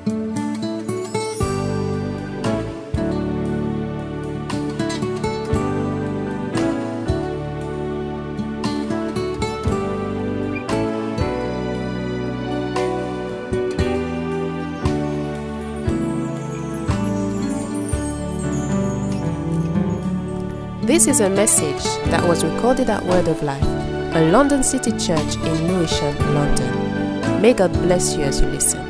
This is a message that was recorded at Word of Life, a London City church in Lewisham, London. May God bless you as you listen.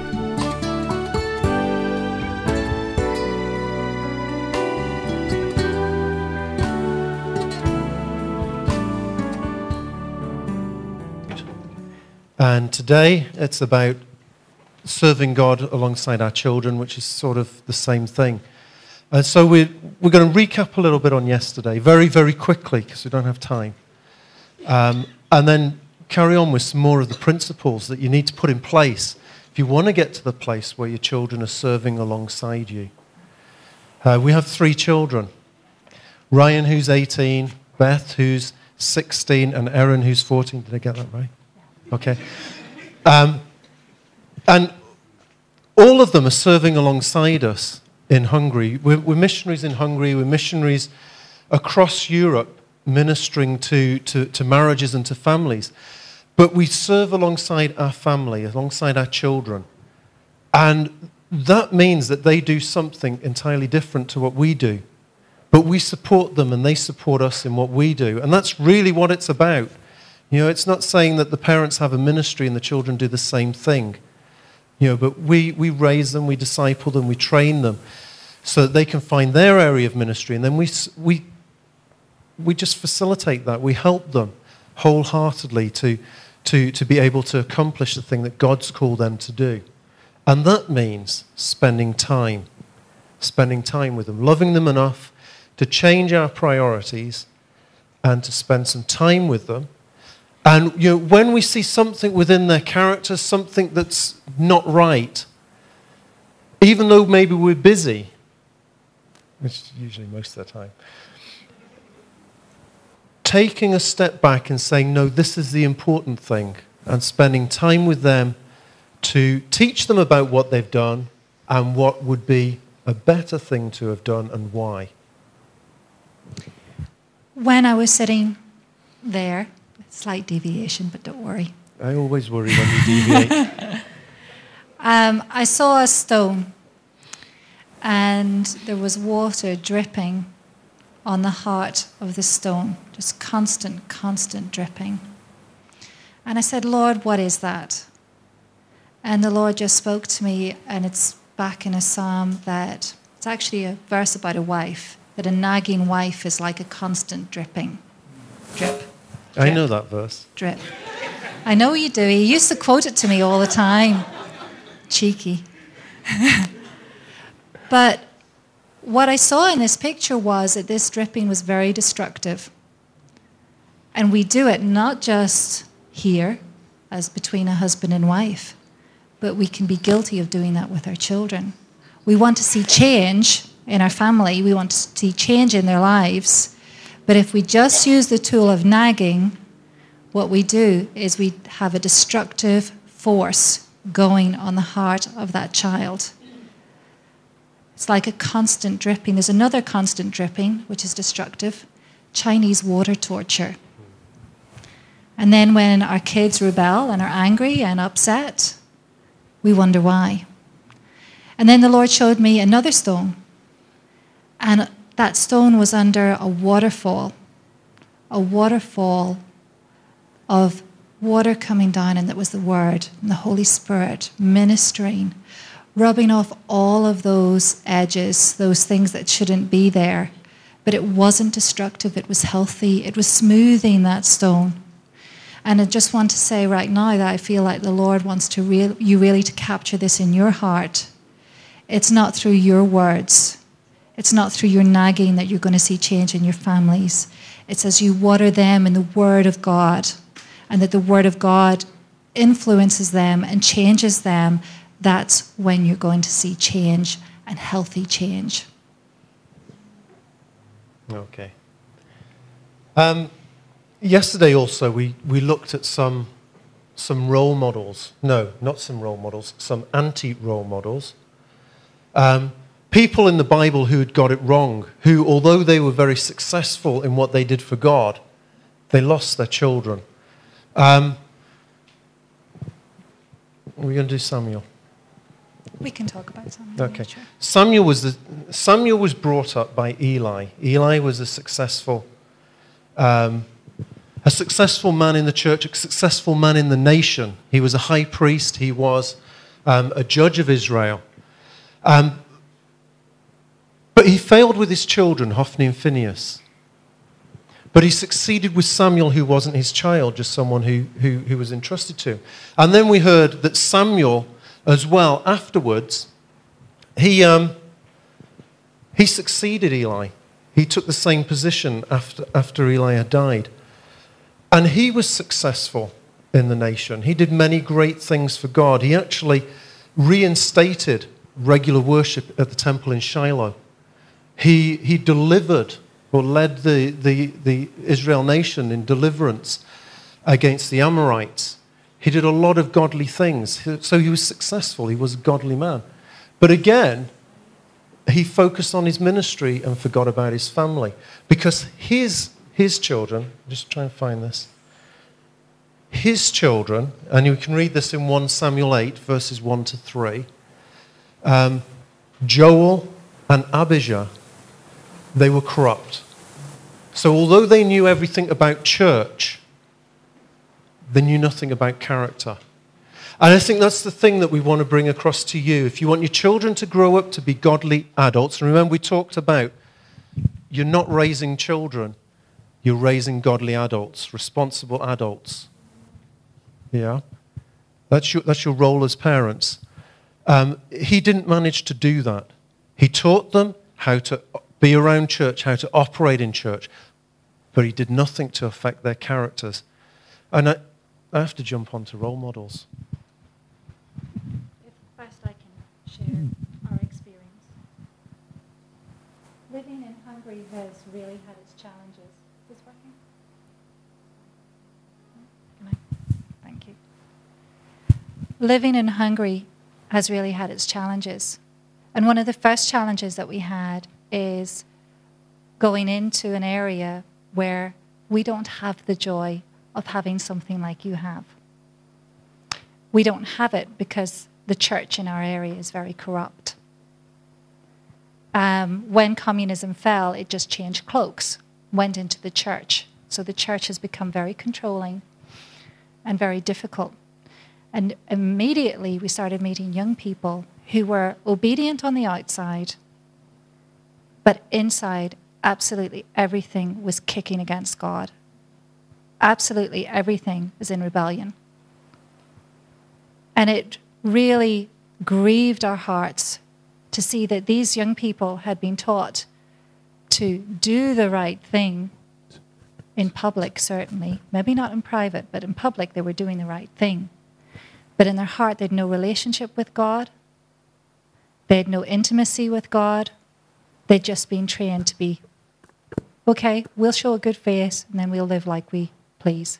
And today it's about serving God alongside our children, which is sort of the same thing. And so we're going to recap a little bit on yesterday, very, very quickly, because we don't have time. And then carry on with some more of the principles that you need to put in place if you want to get to the place where your children are serving alongside you. We have 3 children. Ryan, who's 18, Beth, who's 16, and Erin, who's 14. Did I get that right? Okay. And all of them are serving alongside us in Hungary. We're missionaries in Hungary. We're missionaries across Europe ministering to marriages and to families. But we serve alongside our family, alongside our children. And that means that they do something entirely different to what we do. But we support them and they support us in what we do. And that's really what it's about. You know, it's not saying that the parents have a ministry and the children do the same thing. You know, but we raise them, we disciple them, we train them so that they can find their area of ministry. And then we just facilitate that. We help them wholeheartedly to be able to accomplish the thing that God's called them to do. And that means spending time with them, loving them enough to change our priorities and to spend some time with them. And you know, when we see something within their character, something that's not right, even though maybe we're busy, which is usually most of the time, taking a step back and saying, no, this is the important thing, and spending time with them to teach them about what they've done and what would be a better thing to have done and why. When I was sitting there, slight deviation, but don't worry. I always worry when you deviate. I saw a stone, and there was water dripping on the heart of the stone, just constant dripping. And I said, Lord, what is that? And the Lord just spoke to me, and it's back in a psalm that it's actually a verse about a wife, that a nagging wife is like a constant dripping. Drip. I know that verse. Drip. I know you do. He used to quote it to me all the time. Cheeky. But what I saw in this picture was that this dripping was very destructive. And we do it not just here, as between a husband and wife, but we can be guilty of doing that with our children. We want to see change in our family. We want to see change in their lives. But if we just use the tool of nagging, what we do is we have a destructive force going on the heart of that child. It's like a constant dripping. There's another constant dripping, which is destructive, Chinese water torture. And then when our kids rebel and are angry and upset, we wonder why. And then the Lord showed me another stone. And that stone was under a waterfall of water coming down, and that was the Word and the Holy Spirit ministering, rubbing off all of those edges, those things that shouldn't be there. But it wasn't destructive, it was healthy, it was smoothing that stone. And I just want to say right now that I feel like the Lord wants you really to capture this in your heart. It's not through your words. It's not through your nagging that you're going to see change in your families. It's as you water them in the Word of God, and that the Word of God influences them and changes them. That's when you're going to see change, and healthy change. Okay. Yesterday also we looked at some some role models. No, not some role models, some anti-role models. People in the Bible who had got it wrong, who, although they were very successful in what they did for God, they lost their children. We're going to do Samuel. We can talk about Samuel. Okay. Sure. Samuel was brought up by Eli. Eli was a successful man in the church, a successful man in the nation. He was a high priest. He was a judge of Israel. But he failed with his children, Hophni and Phinehas. But he succeeded with Samuel, who wasn't his child, just someone who was entrusted to him. And then we heard that Samuel, as well, afterwards, he succeeded Eli. He took the same position after Eli had died. And he was successful in the nation. He did many great things for God. He actually reinstated regular worship at the temple in Shiloh. He delivered or led the Israel nation in deliverance against the Amorites. He did a lot of godly things. So he was successful. He was a godly man. But again, he focused on his ministry and forgot about his family. Because his children, just try and find this. His children, and you can read this in 1 Samuel 8, verses 1 to 3, Joel and Abijah, they were corrupt. So although they knew everything about church, they knew nothing about character. And I think that's the thing that we want to bring across to you. If you want your children to grow up to be godly adults, and remember we talked about you're not raising children, you're raising godly adults, responsible adults. Yeah? That's your role as parents. He didn't manage to do that. He taught them how to be around church, how to operate in church, but he did nothing to affect their characters. And I have to jump onto role models. If first I can share our experience. Living in Hungary has really had its challenges. Is this working? Thank you. Living in Hungary has really had its challenges. And one of the first challenges that we had is going into an area where we don't have the joy of having something like you have. We don't have it because the church in our area is very corrupt. When communism fell, it just changed cloaks, went into the church. So the church has become very controlling and very difficult. And immediately we started meeting young people who were obedient on the outside, but inside, absolutely everything was kicking against God. Absolutely everything is in rebellion. And it really grieved our hearts to see that these young people had been taught to do the right thing in public, certainly. Maybe not in private, but in public they were doing the right thing. But in their heart they had no relationship with God. They had no intimacy with God. They'd just been trained to be, okay, we'll show a good face and then we'll live like we please.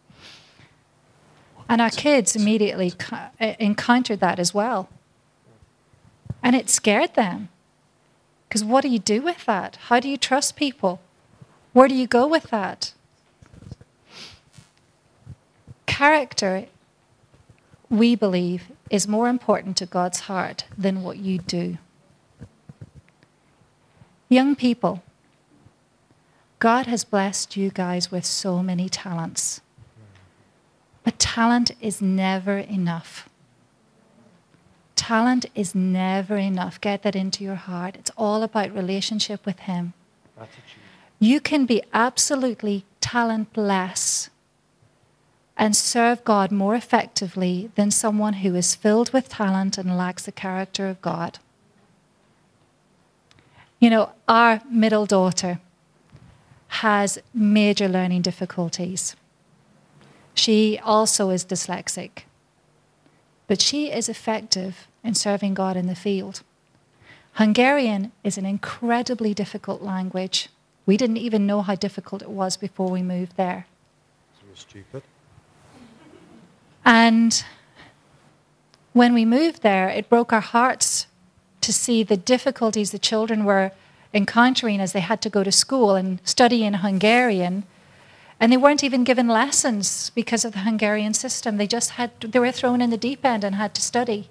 And our kids immediately encountered that as well. And it scared them. Because what do you do with that? How do you trust people? Where do you go with that? Character, we believe, is more important to God's heart than what you do. Young people, God has blessed you guys with so many talents. But talent is never enough. Talent is never enough. Get that into your heart. It's all about relationship with Him. You can be absolutely talentless and serve God more effectively than someone who is filled with talent and lacks the character of God. You know, our middle daughter has major learning difficulties. She also is dyslexic, but she is effective in serving God in the field. Hungarian is an incredibly difficult language. We didn't even know how difficult it was before we moved there. So you're stupid. And when we moved there, it broke our hearts to see the difficulties the children were encountering as they had to go to school and study in Hungarian. And they weren't even given lessons because of the Hungarian system. They were thrown in the deep end and had to study.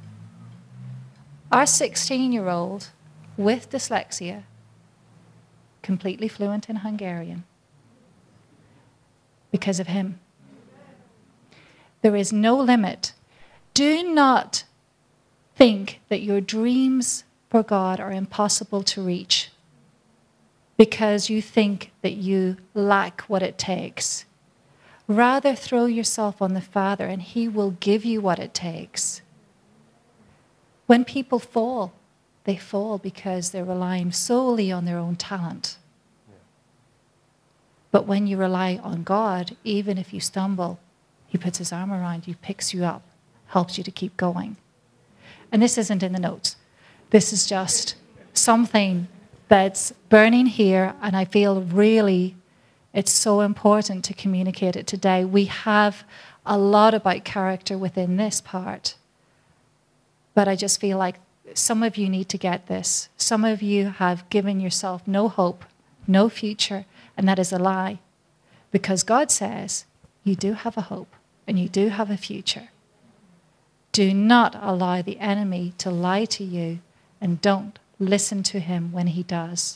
Our 16-year-old with dyslexia, completely fluent in Hungarian, because of him. There is no limit. Do not think that your dreams for God are impossible to reach because you think that you lack what it takes. Rather, throw yourself on the Father and He will give you what it takes. When people fall, they fall because they're relying solely on their own talent. But when you rely on God, even if you stumble, He puts His arm around you, picks you up, helps you to keep going. And this isn't in the notes. This is just something that's burning here, and I feel really it's so important to communicate it today. We have a lot about character within this part, but I just feel like some of you need to get this. Some of you have given yourself no hope, no future, and that is a lie. Because God says you do have a hope and you do have a future. Do not allow the enemy to lie to you, and don't listen to him when he does.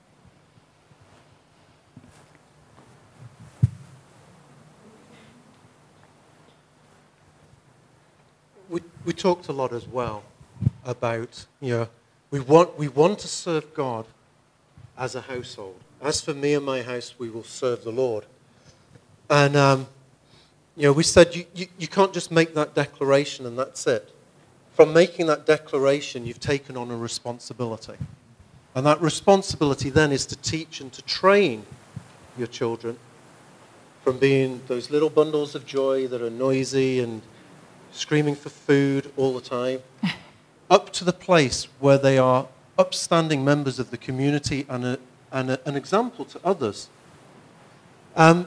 We talked a lot as well about, we want to serve God as a household. As for me and my house, we will serve the Lord. And, we said you can't just make that declaration and that's it. From making that declaration, you've taken on a responsibility. And that responsibility then is to teach and to train your children from being those little bundles of joy that are noisy and screaming for food all the time, up to the place where they are upstanding members of the community and an example to others. And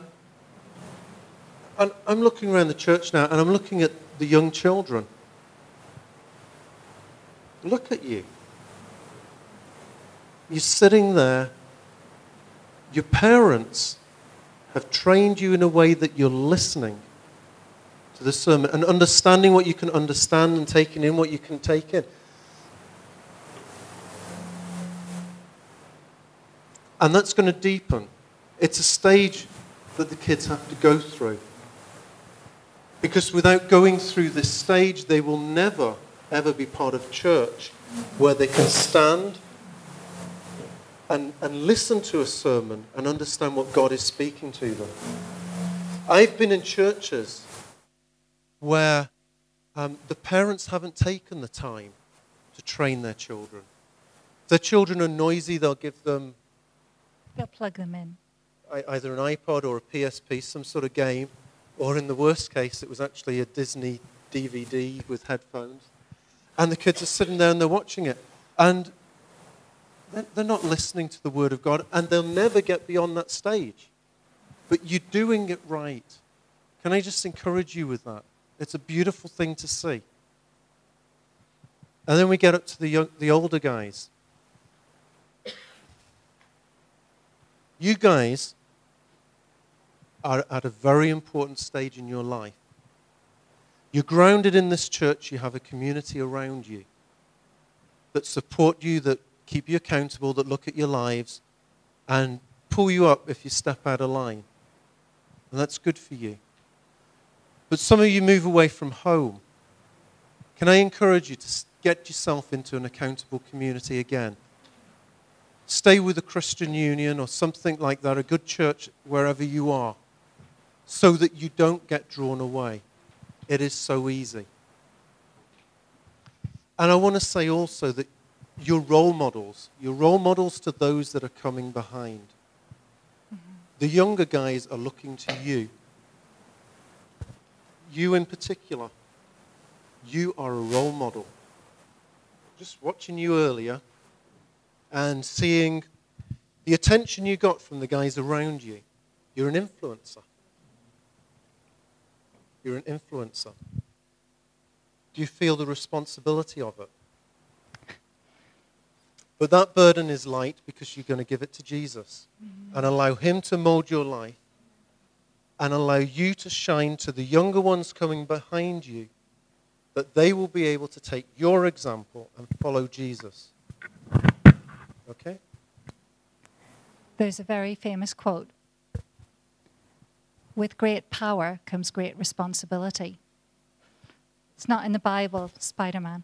I'm looking around the church now, and I'm looking at the young children. Look at you. You're sitting there. Your parents have trained you in a way that you're listening to the sermon and understanding what you can understand and taking in what you can take in. And that's going to deepen. It's a stage that the kids have to go through. Because without going through this stage, they will never, ever be part of church where they can stand and listen to a sermon and understand what God is speaking to them. I've been in churches where the parents haven't taken the time to train their children. If their children are noisy, they'll give them... They'll plug them in. Either an iPod or a PSP, some sort of game, or in the worst case, it was actually a Disney DVD with headphones. And the kids are sitting there and they're watching it. And they're not listening to the Word of God, and they'll never get beyond that stage. But you're doing it right. Can I just encourage you with that? It's a beautiful thing to see. And then we get up to the older guys. You guys are at a very important stage in your life. You're grounded in this church. You have a community around you that support you, that keep you accountable, that look at your lives and pull you up if you step out of line. And that's good for you. But some of you move away from home. Can I encourage you to get yourself into an accountable community again? Stay with a Christian Union or something like that, a good church wherever you are, so that you don't get drawn away. It is so easy. And I want to say also that your role models to those that are coming behind. The younger guys are looking to you. You in particular. You are a role model. Just watching you earlier and seeing the attention you got from the guys around you. You're an influencer. You're an influencer. Do you feel the responsibility of it? But that burden is light because you're going to give it to Jesus and allow him to mold your life and allow you to shine to the younger ones coming behind you, that they will be able to take your example and follow Jesus. Okay? There's a very famous quote. With great power comes great responsibility. It's not in the Bible, Spider-Man.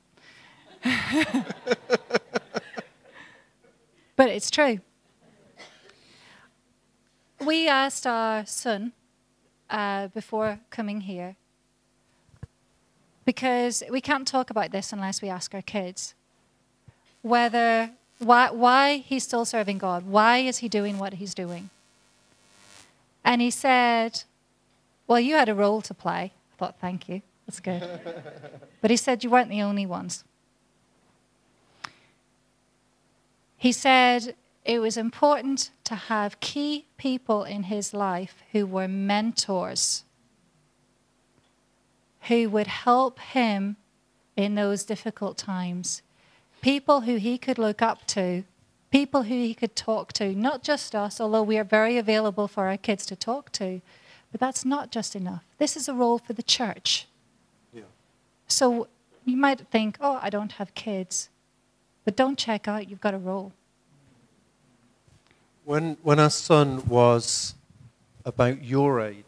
But it's true. We asked our son before coming here, because we can't talk about this unless we ask our kids, why he's still serving God. Why is he doing what he's doing? And he said, well, you had a role to play. I thought, thank you. That's good. But he said, you weren't the only ones. He said it was important to have key people in his life who were mentors, who would help him in those difficult times. People who he could look up to, people who he could talk to, not just us, although we are very available for our kids to talk to, but that's not just enough. This is a role for the church. Yeah. So you might think, oh, I don't have kids. But don't check out, you've got a role. When our son was about your age,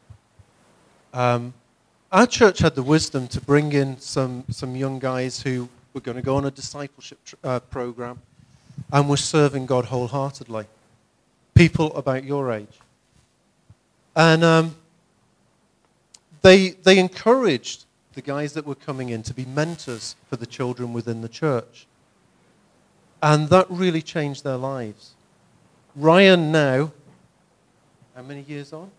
our church had the wisdom to bring in some young guys who were going to go on a discipleship program and were serving God wholeheartedly. People about your age. And they encouraged the guys that were coming in to be mentors for the children within the church. And that really changed their lives. Ryan now, how many years on?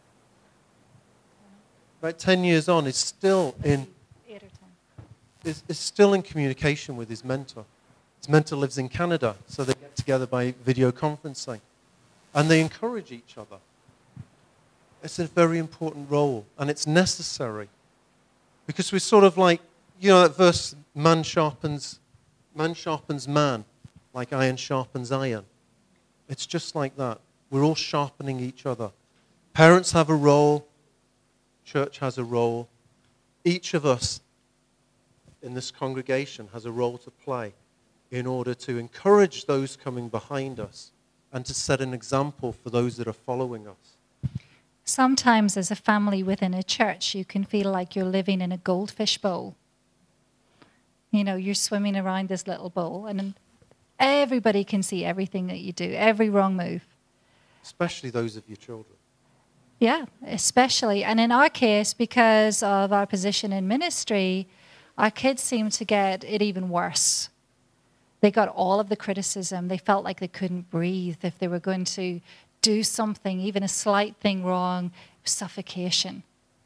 About 10 years on, is still in 8 or 10. Is still in communication with his mentor. His mentor lives in Canada, so they get together by video conferencing. And they encourage each other. It's a very important role, and it's necessary. Because we're sort of like, you know that verse, man sharpens man, like iron sharpens iron. It's just like that. We're all sharpening each other. Parents have a role. Church has a role. Each of us in this congregation has a role to play in order to encourage those coming behind us and to set an example for those that are following us. Sometimes as a family within a church, you can feel like you're living in a goldfish bowl. You know, you're swimming around this little bowl, and everybody can see everything that you do, every wrong move. Especially those of your children. Yeah, especially. And in our case, because of our position in ministry, our kids seem to get it even worse. They got all of the criticism. They felt like they couldn't breathe if they were going to do something, even a slight thing wrong, suffocation.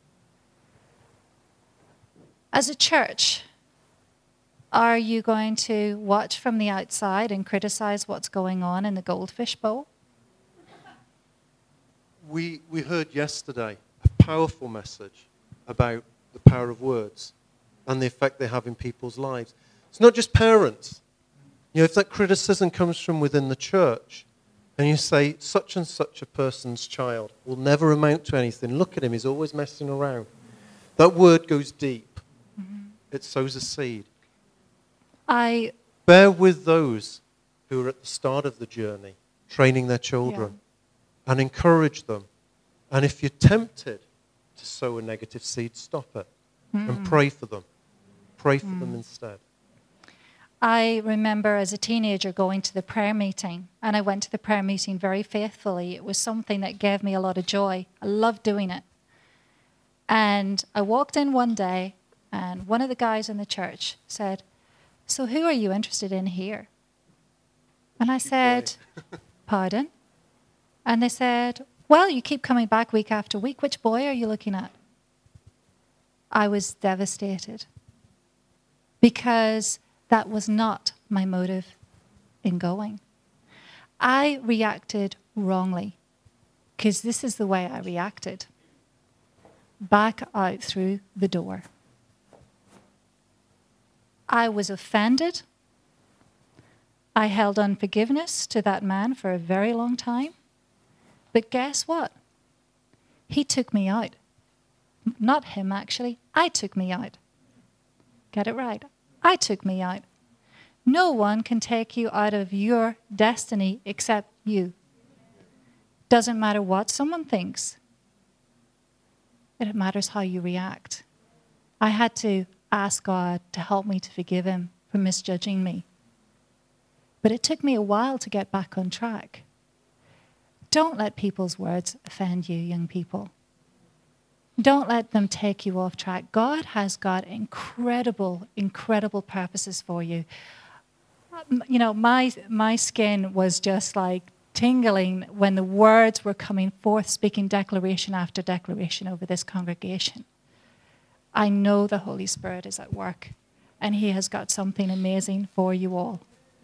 As a church, are you going to watch from the outside and criticize what's going on in the goldfish bowl? We heard yesterday a powerful message about the power of words and the effect they have in people's lives. It's not just parents. You know, if that criticism comes from within the church and you say, such and such a person's child will never amount to anything. Look at him, he's always messing around. That word goes deep. Mm-hmm. It sows a seed. Bear with those who are at the start of the journey, training their children, and encourage them. And if you're tempted to sow a negative seed, stop it and pray for them. Pray for them instead. I remember as a teenager going to the prayer meeting, and I went to the prayer meeting very faithfully. It was something that gave me a lot of joy. I loved doing it. And I walked in one day, and one of the guys in the church said, "So who are you interested in here?" And I said, "Pardon?" And they said, "Well, you keep coming back week after week. Which boy are you looking at?" I was devastated because that was not my motive in going. I reacted wrongly because this is the way I reacted. back out through the door. I was offended. I held unforgiveness to that man for a very long time. But guess what? He took me out. Not him, actually. I took me out. Get it right. I took me out. No one can take you out of your destiny except you. Doesn't matter what someone thinks. It matters how you react. I had to ask God to help me to forgive him for misjudging me. But it took me a while to get back on track. Don't let people's words offend you, young people. Don't let them take you off track. God has got incredible, incredible purposes for you. You know, my skin was just like tingling when the words were coming forth, speaking declaration after declaration over this congregation. I know the Holy Spirit is at work, and he has got something amazing for you all.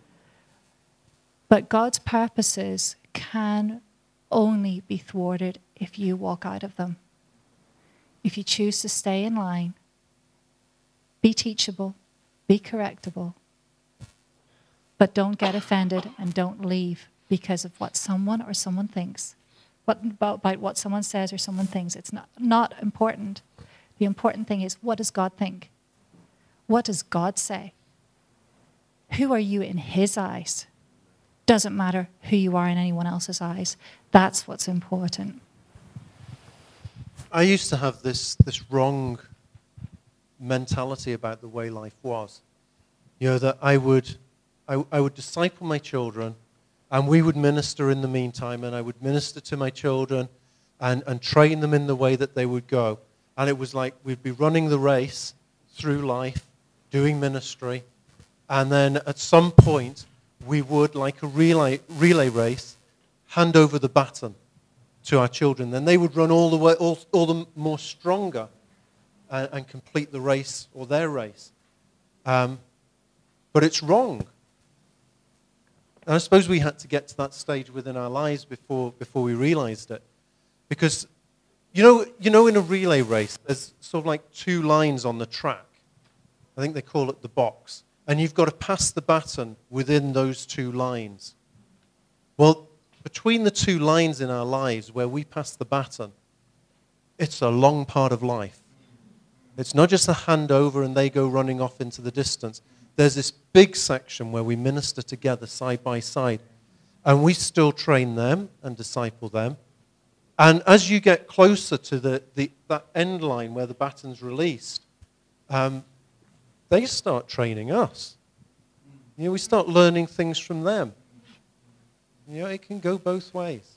But God's purposes can only be thwarted if you walk out of them. If you choose to stay in line, be teachable, be correctable, but don't get offended and don't leave because of what someone or someone thinks. About what someone says or someone thinks. It's not important. The important thing is, what does God think? What does God say? Who are you in his eyes? Doesn't matter who you are in anyone else's eyes. That's what's important. I used to have this wrong mentality about the way life was. You know, that I would disciple my children, and we would minister in the meantime, and I would minister to my children and train them in the way that they would go. And it was like we'd be running the race through life, doing ministry, and then at some point we would, like a relay race, hand over the baton to our children. Then they would run all the more stronger and complete the race or their race. But it's wrong. And I suppose we had to get to that stage within our lives before we realized it. Because, you know, in a relay race, there's sort of like two lines on the track. I think they call it the box. And you've got to pass the baton within those two lines. Well, between the two lines in our lives where we pass the baton, it's a long part of life. It's not just a handover and they go running off into the distance. There's this big section where we minister together side by side. And we still train them and disciple them. And as you get closer to that end line where the baton's released, they start training us. You know, we start learning things from them. You know, it can go both ways.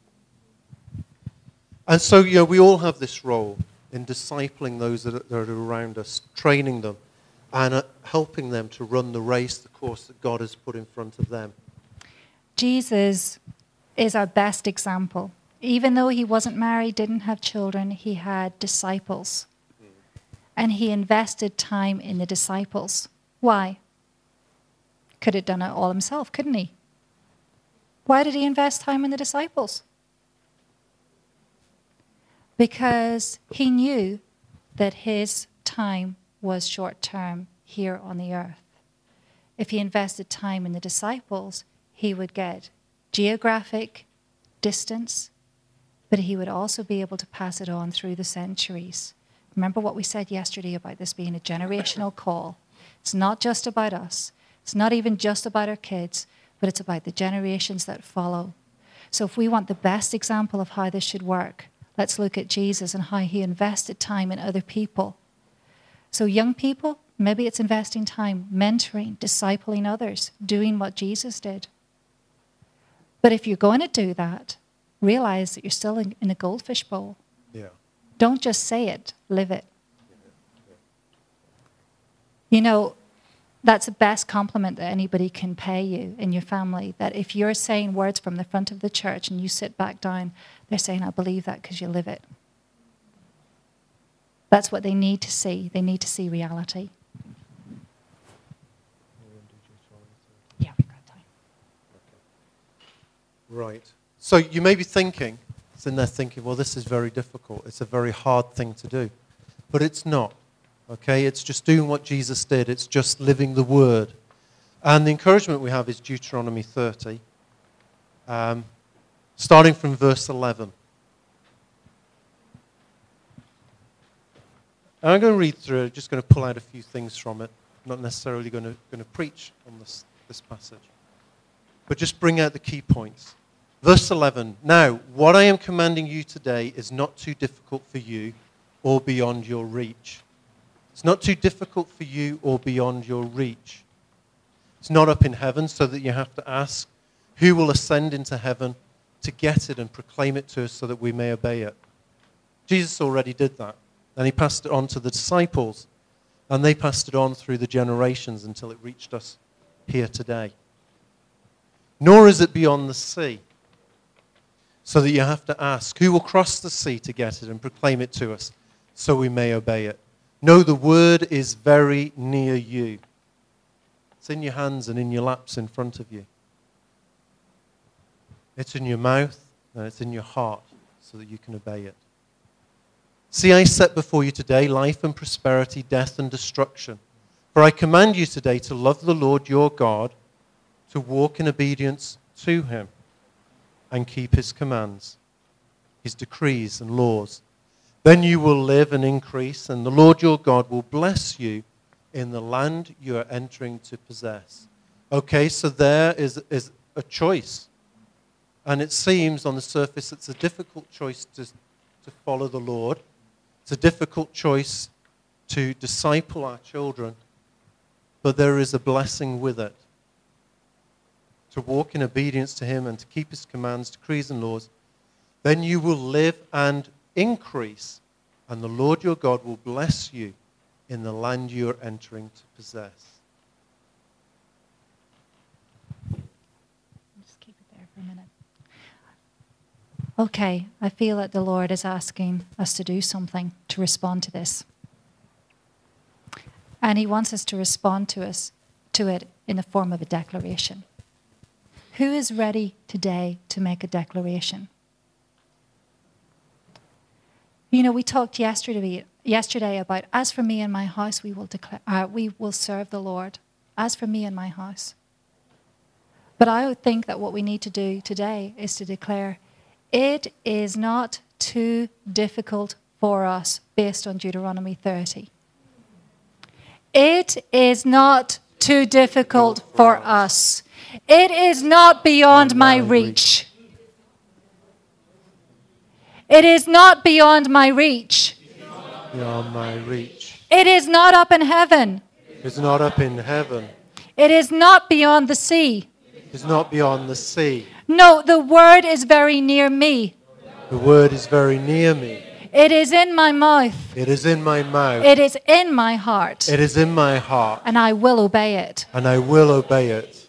And so, you know, we all have this role in discipling those that are around us, training them, and helping them to run the race, the course that God has put in front of them. Jesus is our best example. Even though he wasn't married, didn't have children, he had disciples. And he invested time in the disciples. Why? Could have done it all himself, couldn't he? Why did he invest time in the disciples? Because he knew that his time was short-term here on the earth. If he invested time in the disciples, he would get geographic distance, but he would also be able to pass it on through the centuries. Remember what we said yesterday about this being a generational call. It's not just about us. It's not even just about our kids, but it's about the generations that follow. So if we want the best example of how this should work, let's look at Jesus and how he invested time in other people. So young people, maybe it's investing time, mentoring, discipling others, doing what Jesus did. But if you're going to do that, realize that you're still in a goldfish bowl. Yeah. Don't just say it, live it. You know, that's the best compliment that anybody can pay you in your family, that if you're saying words from the front of the church and you sit back down, they're saying, I believe that because you live it. That's what they need to see. They need to see reality. Yeah, we've got time. Right. So you may be thinking, sitting there thinking, well, this is very difficult. It's a very hard thing to do. But it's not. Okay? It's just doing what Jesus did. It's just living the word. And the encouragement we have is Deuteronomy 30, starting from verse 11. And I'm going to read through it, just going to pull out a few things from it. I'm not necessarily going to preach on this passage, but just bring out the key points. Verse 11, now, what I am commanding you today is not too difficult for you or beyond your reach. It's not too difficult for you or beyond your reach. It's not up in heaven so that you have to ask who will ascend into heaven to get it and proclaim it to us so that we may obey it. Jesus already did that. And he passed it on to the disciples. And they passed it on through the generations until it reached us here today. Nor is it beyond the sea, so that you have to ask, who will cross the sea to get it and proclaim it to us so we may obey it? No, the word is very near you. It's in your hands and in your laps in front of you. It's in your mouth and it's in your heart so that you can obey it. See, I set before you today life and prosperity, death and destruction. For I command you today to love the Lord your God, to walk in obedience to him, and keep his commands, his decrees and laws. Then you will live and increase, and the Lord your God will bless you in the land you are entering to possess. Okay, so there is a choice. And it seems on the surface it's a difficult choice to follow the Lord. It's a difficult choice to disciple our children, but there is a blessing with it. To walk in obedience to him and to keep his commands, decrees and laws. Then you will live and increase, and the Lord your God will bless you in the land you are entering to possess. Just keep it there for a minute. Okay, I feel that the Lord is asking us to do something to respond to this. And he wants us to respond to it in the form of a declaration. Who is ready today to make a declaration? You know, we talked yesterday about, as for me and my house, we will serve the Lord. As for me and my house. But I would think that what we need to do today is to declare, it is not too difficult for us based on Deuteronomy 30. It is not too difficult for us. It is not beyond my reach. It is not beyond my reach. Beyond my reach. It is not up in heaven. It's not up in heaven. It is not beyond the sea. It's not beyond the sea. No, the word is very near me. The word is very near me. It is in my mouth. It is in my mouth. It is in my heart. It is in my heart. And I will obey it. And I will obey it.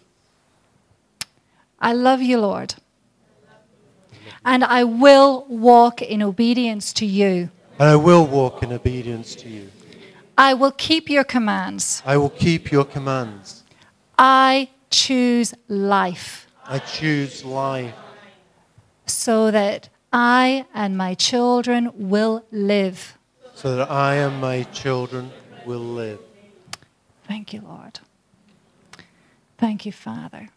I love you, Lord. And I will walk in obedience to you. And I will walk in obedience to you. I will keep your commands. I will keep your commands. I choose life. I choose life. So that I and my children will live. So that I and my children will live. Thank you, Lord. Thank you, Father.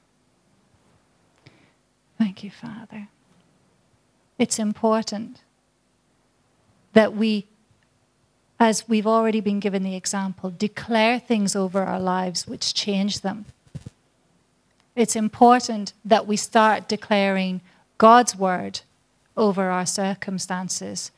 Thank you, Father. It's important that we, as we've already been given the example, declare things over our lives which change them. It's important that we start declaring God's word over our circumstances.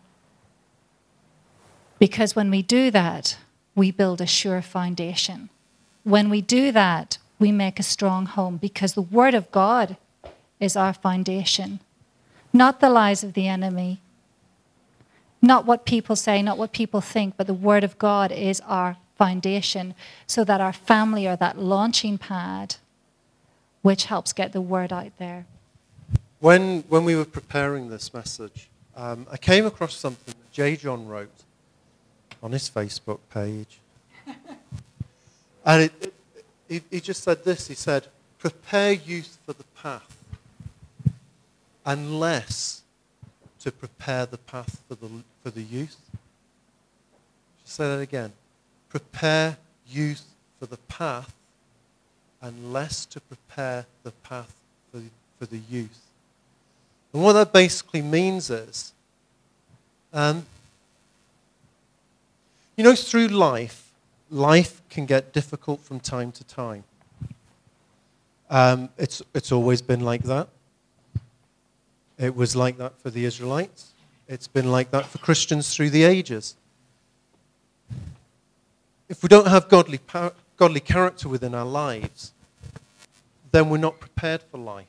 Because when we do that, we build a sure foundation. When we do that, we make a strong home, because the word of God is our foundation. Not the lies of the enemy, not what people say, not what people think, but the word of God is our foundation, so that our family are that launching pad which helps get the word out there. When we were preparing this message, I came across something that J. John wrote on his Facebook page. And he just said this. He said, prepare youth for the path, unless to prepare the path for the youth. Say that again. Prepare youth for the path and less to prepare the path for the youth. And what that basically means is, through life can get difficult from time to time. It's always been like that. It was like that for the Israelites. It's been like that for Christians through the ages. If we don't have godly character within our lives, then we're not prepared for life.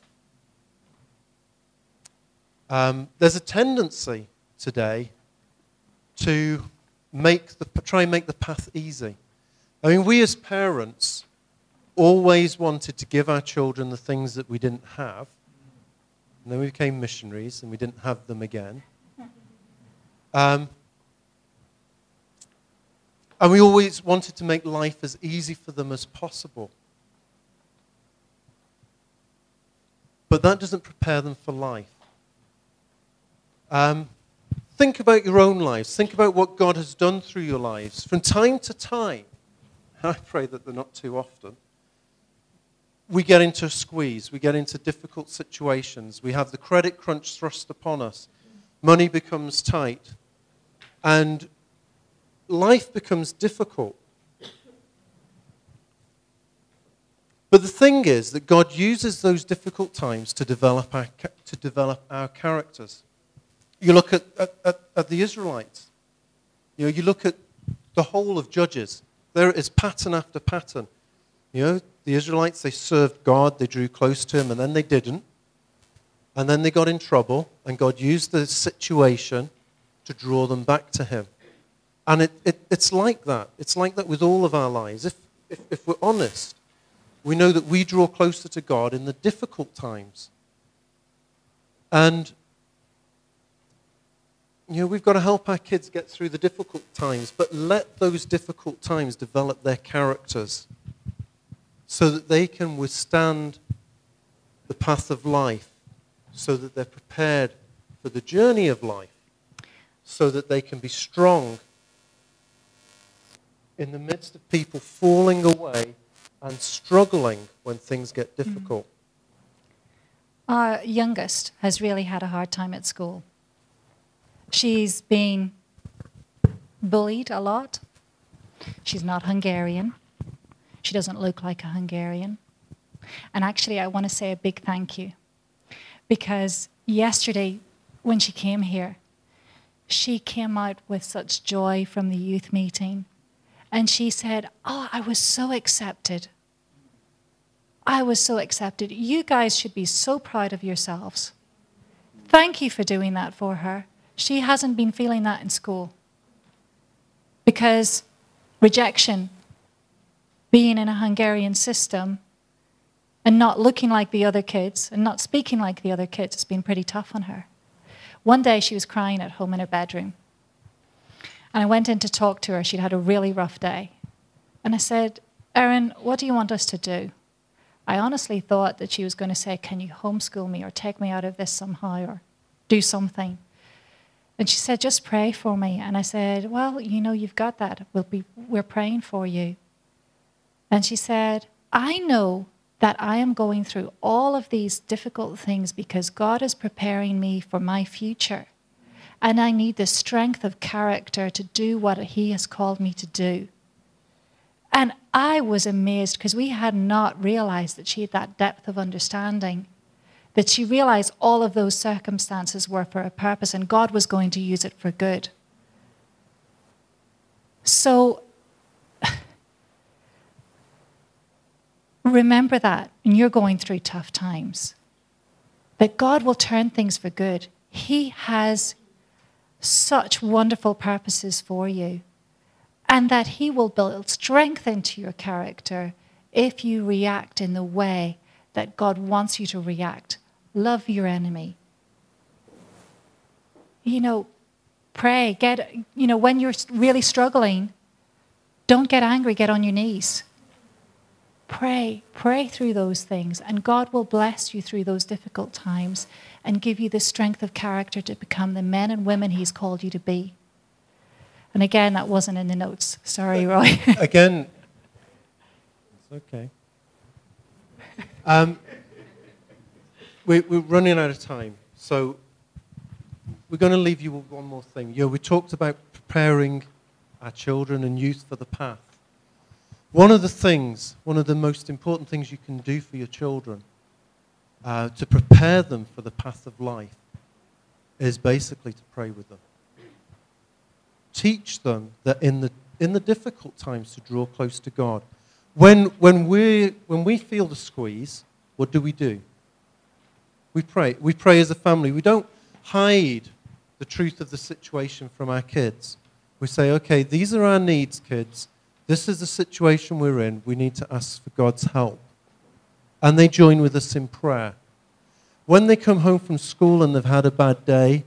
There's a tendency today to try and make the path easy. I mean, we as parents always wanted to give our children the things that we didn't have. And then we became missionaries and we didn't have them again. And we always wanted to make life as easy for them as possible. But that doesn't prepare them for life. Think about your own lives. Think about what God has done through your lives. From time to time, I pray that they're not too often, we get into a squeeze. We get into difficult situations. We have the credit crunch thrust upon us. Money becomes tight. And life becomes difficult. But the thing is that God uses those difficult times to develop our characters. You look at the Israelites. You look at the whole of Judges. There is pattern after pattern. The Israelites, they served God, they drew close to him, and then they didn't. And then they got in trouble, and God used the situation to draw them back to him. And it's like that. It's like that with all of our lives. If we're honest, we know that we draw closer to God in the difficult times. And we've got to help our kids get through the difficult times, but let those difficult times develop their characters so that they can withstand the path of life, so that they're prepared for the journey of life, so that they can be strong in the midst of people falling away and struggling when things get difficult. Our youngest has really had a hard time at school. She's been bullied a lot. She's not Hungarian. She doesn't look like a Hungarian. And actually, I want to say a big thank you. Because yesterday, when she came here, she came out with such joy from the youth meeting. And she said, I was so accepted. I was so accepted. You guys should be so proud of yourselves. Thank you for doing that for her. She hasn't been feeling that in school. Because rejection, being in a Hungarian system, and not looking like the other kids, and not speaking like the other kids, has been pretty tough on her. One day she was crying at home in her bedroom. And I went in to talk to her. She'd had a really rough day. And I said, Erin, what do you want us to do? I honestly thought that she was going to say, can you homeschool me or take me out of this somehow or do something? And she said, just pray for me. And I said, well, you've got that. We're praying for you. And she said, I know that I am going through all of these difficult things because God is preparing me for my future. And I need the strength of character to do what he has called me to do. And I was amazed because we had not realized that she had that depth of understanding, that she realized all of those circumstances were for a purpose and God was going to use it for good. So remember that when you're going through tough times, that God will turn things for good. He has such wonderful purposes for you, and that he will build strength into your character if you react in the way that God wants you to react. Love your enemy. Pray. When you're really struggling, don't get angry, get on your knees. Pray through those things, and God will bless you through those difficult times and give you the strength of character to become the men and women he's called you to be. And again, that wasn't in the notes. Sorry, Roy. Again, it's okay. We're running out of time, so we're going to leave you with one more thing. We talked about preparing our children and youth for the path. One of the most important things you can do for your children to prepare them for the path of life is basically to pray with them. Teach them that in the difficult times to draw close to God. When we feel the squeeze, what do? We pray. We pray as a family. We don't hide the truth of the situation from our kids. We say, okay, these are our needs, kids. This is the situation we're in. We need to ask for God's help. And they join with us in prayer. When they come home from school and they've had a bad day,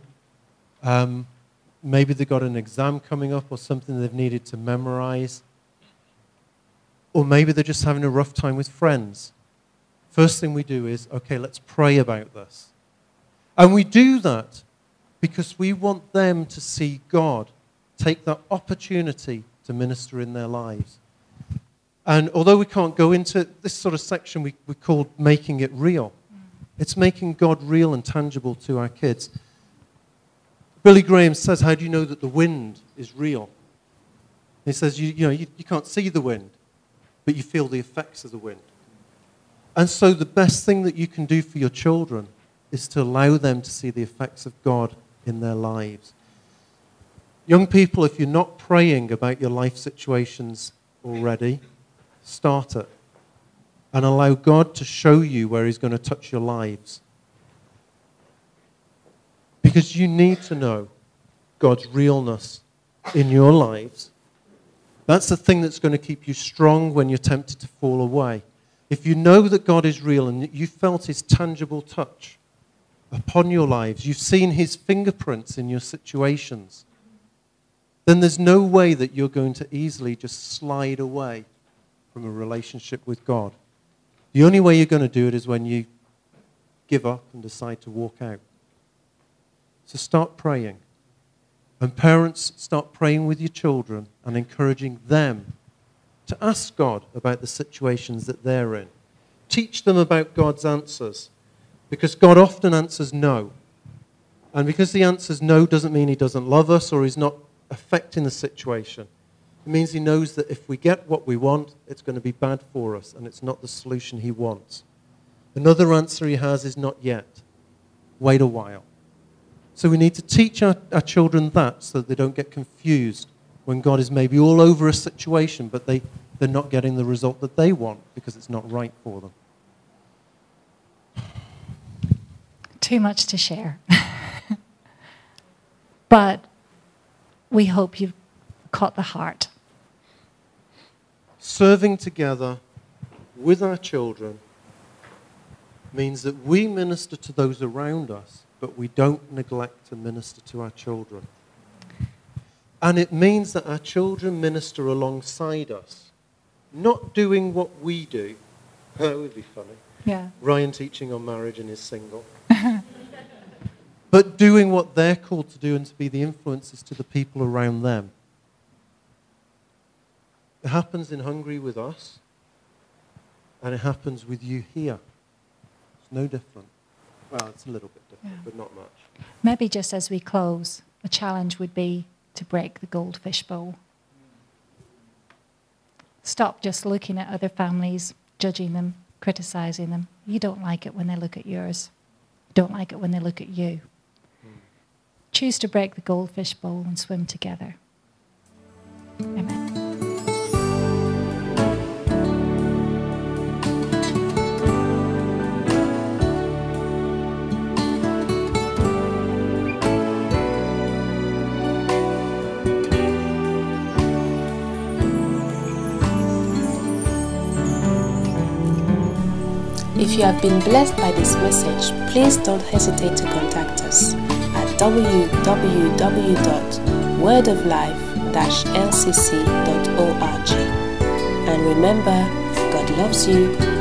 maybe they've got an exam coming up or something they've needed to memorize, or maybe they're just having a rough time with friends. First thing we do is, okay, let's pray about this. And we do that because we want them to see God take that opportunity to minister in their lives. And although we can't go into this sort of section we called making it real, it's making God real and tangible to our kids. Billy Graham says, how do you know that the wind is real? He says, you can't see the wind, but you feel the effects of the wind. And so the best thing that you can do for your children is to allow them to see the effects of God in their lives. Young people, if you're not praying about your life situations already, start it. And allow God to show you where he's going to touch your lives. Because you need to know God's realness in your lives. That's the thing that's going to keep you strong when you're tempted to fall away. If you know that God is real and you felt his tangible touch upon your lives, you've seen his fingerprints in your situations, then there's no way that you're going to easily just slide away from a relationship with God. The only way you're going to do it is when you give up and decide to walk out. So start praying. And parents, start praying with your children and encouraging them to ask God about the situations that they're in. Teach them about God's answers, because God often answers no. And because he answers no doesn't mean he doesn't love us or he's not affecting the situation. It means he knows that if we get what we want, it's going to be bad for us and it's not the solution he wants. Another answer he has is not yet. Wait a while. So we need to teach our children that so that they don't get confused when God is maybe all over a situation, but they're not getting the result that they want because it's not right for them. Too much to share. But we hope you've caught the heart. Serving together with our children means that we minister to those around us, but we don't neglect to minister to our children. And it means that our children minister alongside us, not doing what we do. That would be funny. Yeah. Ryan teaching on marriage and is single. But doing what they're called to do and to be the influences to the people around them. It happens in Hungary with us, and it happens with you here. It's no different. Well, it's a little bit different, but not much. Maybe just as we close, a challenge would be to break the goldfish bowl. Stop just looking at other families, judging them, criticizing them. You don't like it when they look at yours. You don't like it when they look at you. Choose to break the goldfish bowl and swim together. Amen. If you have been blessed by this message, please don't hesitate to contact us at www.wordoflife-lcc.org. And remember, God loves you